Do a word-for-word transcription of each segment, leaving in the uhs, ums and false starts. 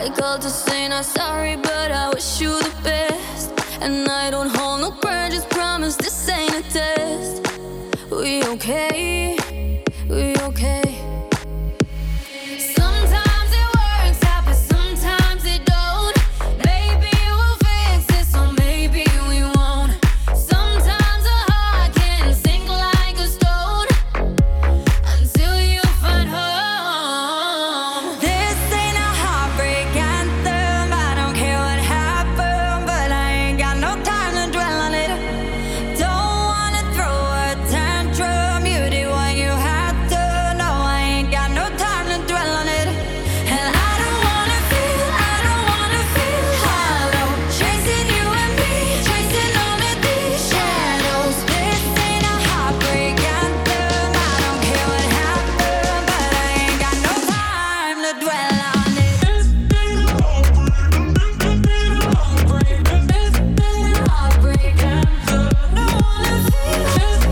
I called to say not sorry, but I wish you the best. And I don't hold no grudges, promise this ain't a test. We okay, we okay. Sometimes it works out, but sometimes it don't. Maybe we'll fix it, so maybe we won't. Sometimes a heart can sink like a stone until you find home. This ain't a heartbreak anthem. I don't care what happened, but I ain't got no time to dwell on it. Don't wanna throw a tantrum. You did what you had to. No, I ain't got no time to dwell on it. And I don't wanna feel, I don't wanna feel hollow. Chasing you and me, chasing only these shadows. This ain't a heartbreak anthem. I don't care what happened, but I ain't got no time to dwell on it. Heartbreak anthem. Don't wanna feel.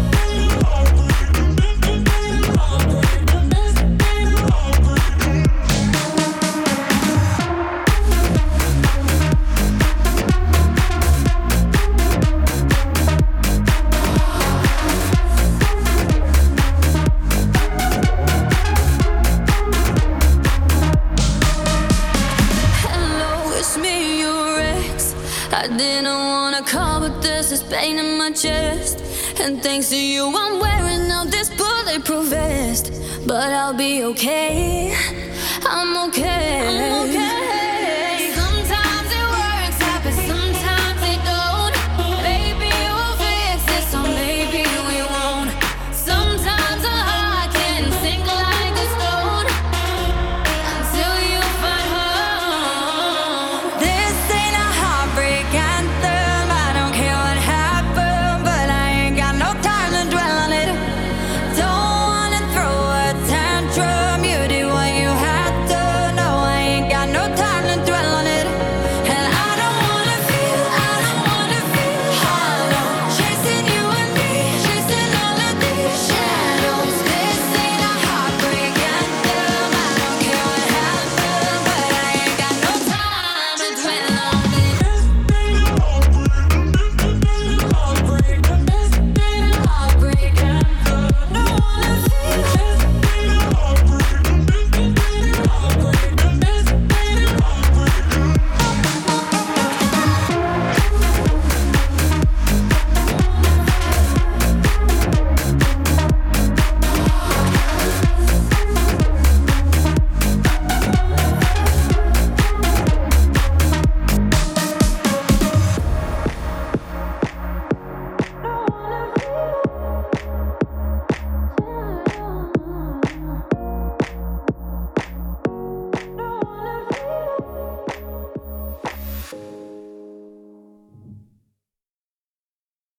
Hello, it's me, your ex. I didn't wanna call, but there's this pain in my chest. And thanks to you, I'm wearing out this bulletproof vest. But I'll be okay, I'm okay.